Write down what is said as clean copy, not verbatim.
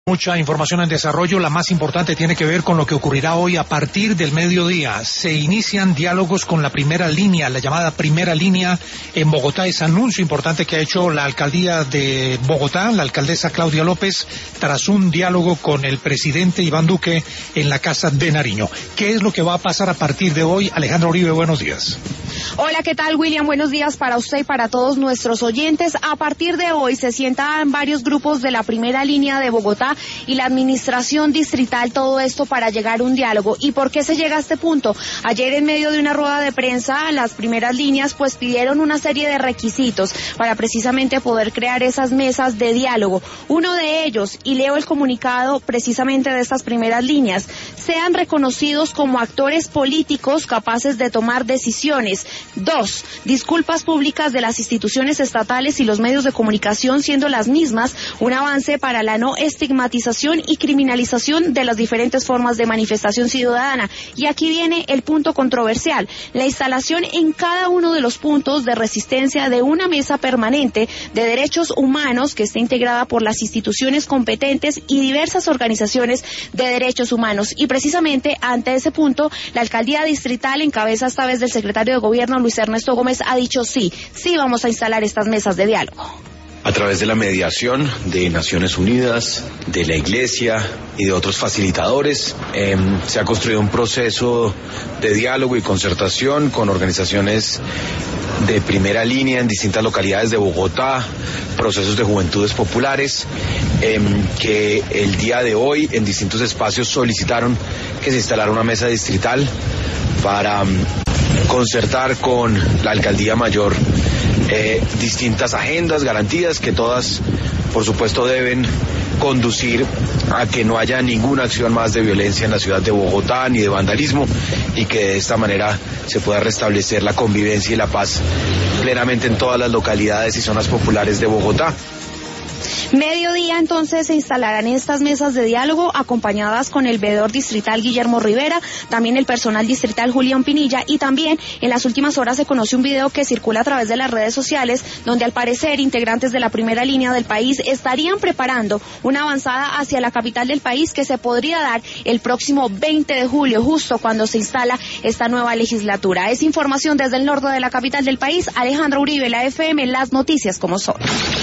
Mucha información en desarrollo, la más importante tiene que ver con lo que ocurrirá hoy a partir del mediodía. Se inician diálogos con la primera línea, la llamada primera línea en Bogotá. Ese anuncio importante que ha hecho la alcaldía de Bogotá, la alcaldesa Claudia López, tras un diálogo con el presidente Iván Duque en la Casa de Nariño. ¿Qué es lo que va a pasar a partir de hoy? Alejandra Uribe, buenos días. Hola, ¿qué tal, William? Buenos días para usted y para todos nuestros oyentes. A partir de hoy se sientan varios grupos de la primera línea de Bogotá y la administración distrital, todo esto para llegar a un diálogo. ¿Y por qué se llega a este punto? Ayer, en medio de una rueda de prensa, las primeras líneas pues pidieron una serie de requisitos para precisamente poder crear esas mesas de diálogo. Uno de ellos, y leo el comunicado precisamente de estas primeras líneas: sean reconocidos como actores políticos capaces de tomar decisiones. 2, disculpas públicas de las instituciones estatales y los medios de comunicación, siendo las mismas un avance para la no estigmatización y criminalización de las diferentes formas de manifestación ciudadana. Y aquí viene el punto controversial: la instalación en cada uno de los puntos de resistencia de una mesa permanente de derechos humanos que esté integrada por las instituciones competentes y diversas organizaciones de derechos humanos. Y precisamente ante ese punto, la alcaldía distrital, en cabeza esta vez del secretario de Gobierno, Luis Ernesto Gómez, ha dicho sí vamos a instalar estas mesas de diálogo. A través de la mediación de Naciones Unidas, de la Iglesia y de otros facilitadores, se ha construido un proceso de diálogo y concertación con organizaciones de primera línea en distintas localidades de Bogotá, procesos de juventudes populares, que el día de hoy en distintos espacios solicitaron que se instalara una mesa distrital para concertar con la Alcaldía Mayor distintas agendas, garantías que todas, por supuesto, deben conducir a que no haya ninguna acción más de violencia en la ciudad de Bogotá ni de vandalismo, y que de esta manera se pueda restablecer la convivencia y la paz plenamente en todas las localidades y zonas populares de Bogotá. Mediodía, entonces, se instalarán estas mesas de diálogo acompañadas con el veedor distrital Guillermo Rivera, también el personal distrital Julián Pinilla, y también en las últimas horas se conoce un video que circula a través de las redes sociales donde, al parecer, integrantes de la primera línea del país estarían preparando una avanzada hacia la capital del país que se podría dar el próximo 20 de julio, justo cuando se instala esta nueva legislatura. Es información desde el norte de la capital del país. Alejandra Uribe, la FM, las noticias como son.